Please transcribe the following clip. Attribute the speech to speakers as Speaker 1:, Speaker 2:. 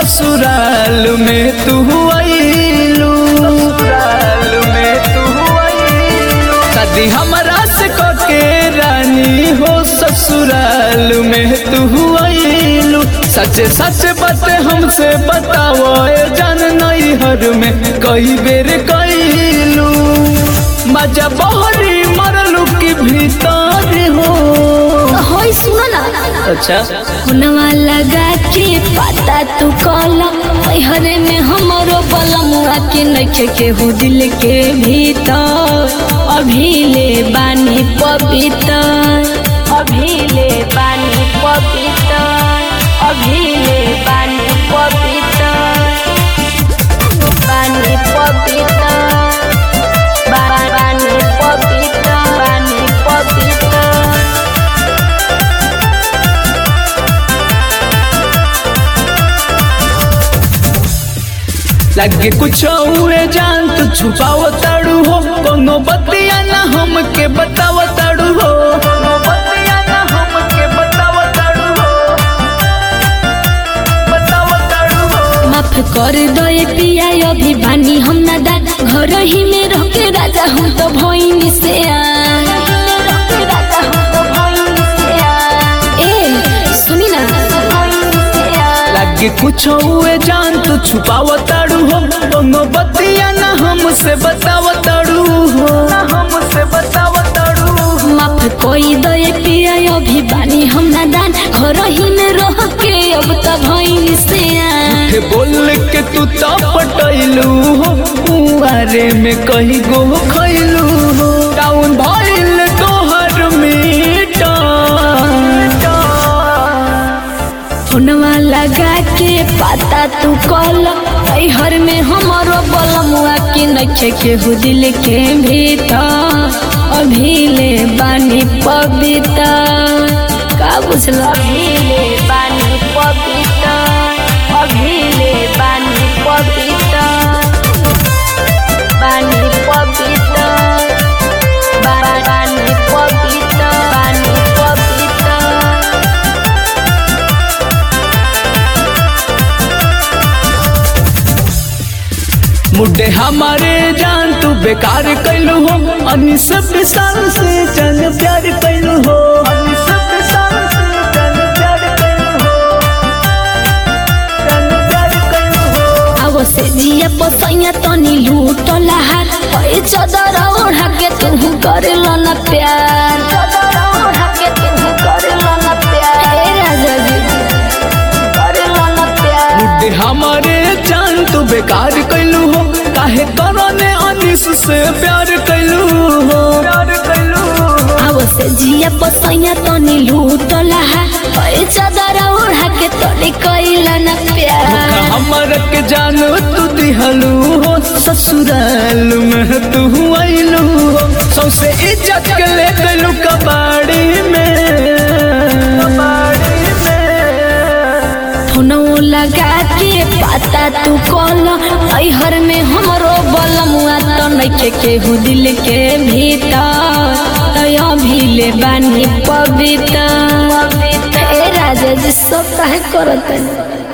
Speaker 1: ससुराल में तू आइलू, ससुराल में तू आइलू। शादी हमरा से करके रानी हो ससुराल में तू आइलू। सच सच बात हमसे बताओ जान नहीं हर में कई बेर कइलू। मजा बहरी मरलू की भीतर हो
Speaker 2: सुनो ना।
Speaker 1: अच्छा
Speaker 2: हुनवा लगा के पता तू कला हरे में हमारो बलमुआ के नखे के हो दिल के भीतर। अभी ले बानी पवित्र, अभी ले बानी पवित्र, अभी ले बानी पवित्र, बानी पवित्र, बानी पवित्र, बानी पवित्र।
Speaker 1: लगे कुछ उड़े जान तू छुपाव ताड़ू हो। कोनो बतिया ना हमके बताव ताड़ू हो, कोनो बतिया ना हमके बताव ताड़ू हो, बताव ताड़ू हो।
Speaker 2: माफ कर दे पिया अभी बानी हम नादान। घर ही में रह के राजा हम तो भइनी से
Speaker 1: लगे कुछ हुए जान तू छुपाव ताड़ू हो। कोनो बतिया ना हमसे बताव ताड़ू हो, हमसे बताव ताड़ू हो।
Speaker 2: माफ कोई दे पिया अभी बानी हम नादान। घर ही में रह के अब तो भइनी से
Speaker 1: बोल के तू तो पटैलू हो। कुआरे में कहीं गो खैलू हो। टाउन भइल तोहर मीटा
Speaker 2: हुनवा लगा के पता तू कल हर में हमारो बलमुआ के नखे के हो दिल के भीतर। अभी ले बानी पवित्र का बुझल, अभी ले बानी पवित्र, अभी ले बानी पवित्र, बानी पवित्र, बानी पवित्र, बानी पवित्र।
Speaker 1: मुड्डे हमारे जान तू बेकार कैलू हो। अनिस विशाल से जन प्यार कैलू हो, अनिस विशाल से जन प्यार कैलू हो, जन प्यार कैलू हो।
Speaker 2: आवो से जिया पसैया तनी लूटला हाथ ओए चदर ओढ़ा के तू करलो ना प्यार, चदर ओढ़ा के तू करलो ना प्यार। ए राजा जी करलो ना प्यार।
Speaker 1: मुड्डे हमारे जान तू बेकार कैलू हो। काहे करने अनिस से प्यार कैलू हो, प्यार कैलू हो।
Speaker 2: आवो से जिया पसैया तनी लूटला हाथ ओए चदर ओढ़ा के तोले कइला ना प्यार।
Speaker 1: हमर के जानो तू दिहलू हो। ससुराल में तू आइलू हो। सौसे इज्जत के ले गलू कबाड़ी में, कबाड़ी में।
Speaker 2: हुनौ लगा के पता तू कल हर में हमरो बलमुआ तो नखे के हो दिल के भीतर। अभी ले बानी पवित्र। ए राजा जी सब काहे करत है।